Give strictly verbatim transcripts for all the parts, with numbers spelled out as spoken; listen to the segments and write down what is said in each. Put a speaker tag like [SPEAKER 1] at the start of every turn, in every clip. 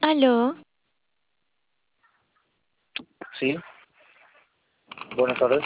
[SPEAKER 1] Aló,
[SPEAKER 2] Sí, buenas tardes.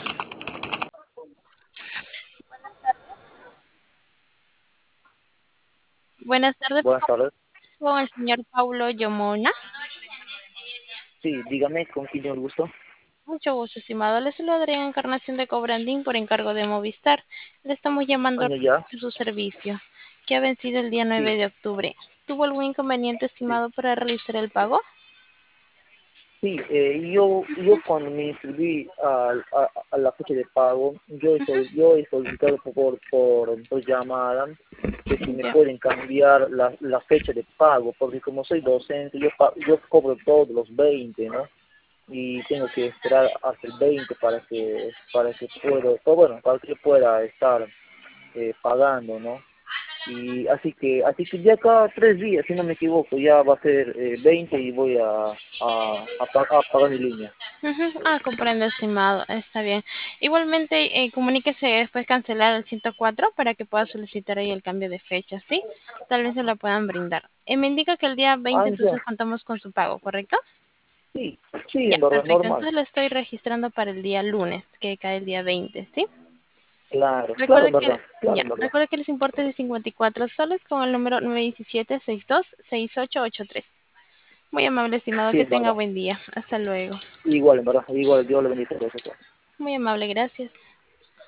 [SPEAKER 1] buenas tardes
[SPEAKER 2] Buenas tardes.
[SPEAKER 1] con el señor Paulo Yomona.
[SPEAKER 2] Sí, dígame con quién tengo el gusto.
[SPEAKER 1] Mucho gusto, estimado. Le saluda Adrián Encarnación de Cobrandín por encargo de Movistar. Le estamos llamando
[SPEAKER 2] Año ya.
[SPEAKER 1] a su servicio, que ha vencido el día nueve
[SPEAKER 2] Sí,
[SPEAKER 1] de octubre. ¿Tuvo algún inconveniente,
[SPEAKER 2] sí.
[SPEAKER 1] estimado, para realizar el pago?
[SPEAKER 2] Sí, eh, yo, yo cuando me inscribí a, a, a la fecha de pago, yo he, sol- yo he solicitado por, por, por llamada que si me
[SPEAKER 1] Ya.
[SPEAKER 2] pueden cambiar la, la fecha de pago, porque como soy docente, yo, pa- yo cobro todos los veinte, ¿no? Y tengo que esperar hasta el veinte para que, para que puedo, pues bueno, para que pueda estar eh, pagando, ¿no? Y así que así que ya cada tres días, si no me equivoco, ya va a ser eh, veinte y voy a, a, a, pa- a pagar mi línea.
[SPEAKER 1] Ujú. Ah, comprendo, estimado. Está bien. Igualmente, eh, comuníquese después cancelar el ciento cuatro para que pueda solicitar ahí el cambio de fecha, ¿sí? Tal vez se lo puedan brindar. Eh, me indica que el día
[SPEAKER 2] Ah,
[SPEAKER 1] veinte
[SPEAKER 2] ya,
[SPEAKER 1] entonces contamos con su pago, ¿correcto?
[SPEAKER 2] sí, sí,
[SPEAKER 1] Ya,
[SPEAKER 2] en verdad,
[SPEAKER 1] perfecto.
[SPEAKER 2] normal.
[SPEAKER 1] Entonces lo estoy registrando para el día lunes, que cae el día veinte, ¿sí?
[SPEAKER 2] Claro, claro,
[SPEAKER 1] Recuerde
[SPEAKER 2] en verdad,
[SPEAKER 1] que,
[SPEAKER 2] claro,
[SPEAKER 1] ya,
[SPEAKER 2] en verdad.
[SPEAKER 1] recuerde que los importes de cincuenta y cuatro soles con el número nueve uno siete, seis dos seis ocho ocho tres. Muy amable, estimado,
[SPEAKER 2] Sí,
[SPEAKER 1] que
[SPEAKER 2] en
[SPEAKER 1] tenga
[SPEAKER 2] verdad.
[SPEAKER 1] buen día. Hasta luego.
[SPEAKER 2] Igual, en verdad, igual, Dios le bendiga a todos.
[SPEAKER 1] Muy amable, gracias.